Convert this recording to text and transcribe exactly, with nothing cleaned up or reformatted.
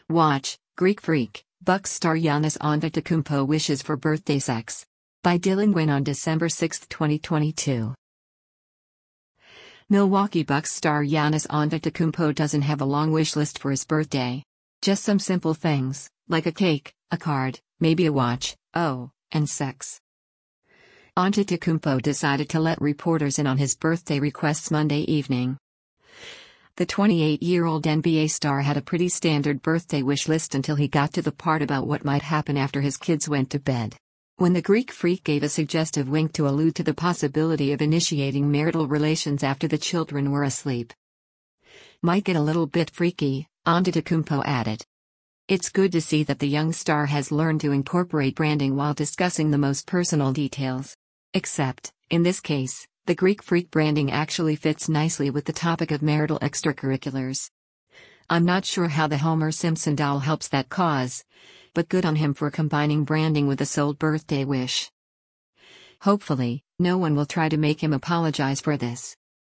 Watch, Greek Freak, Bucks star Giannis Antetokounmpo wishes for birthday sex. By Dylan Gwynn on December sixth, twenty twenty-two. Milwaukee Bucks star Giannis Antetokounmpo doesn't have a long wish list for his birthday. Just some simple things, like a cake, a card, maybe a watch, oh, and sex. Antetokounmpo decided to let reporters in on his birthday requests Monday evening. The twenty-eight-year-old N B A star had a pretty standard birthday wish list until he got to the part about what might happen after his kids went to bed. When the Greek Freak gave a suggestive wink to allude to the possibility of initiating marital relations after the children were asleep. Might get a little bit freaky, Antetokounmpo added. It's good to see that the young star has learned to incorporate branding while discussing the most personal details. Except, in this case, the Greek Freak branding actually fits nicely with the topic of marital extracurriculars. I'm not sure how the Homer Simpson doll helps that cause, but good on him for combining branding with a sold birthday wish. Hopefully, no one will try to make him apologize for this.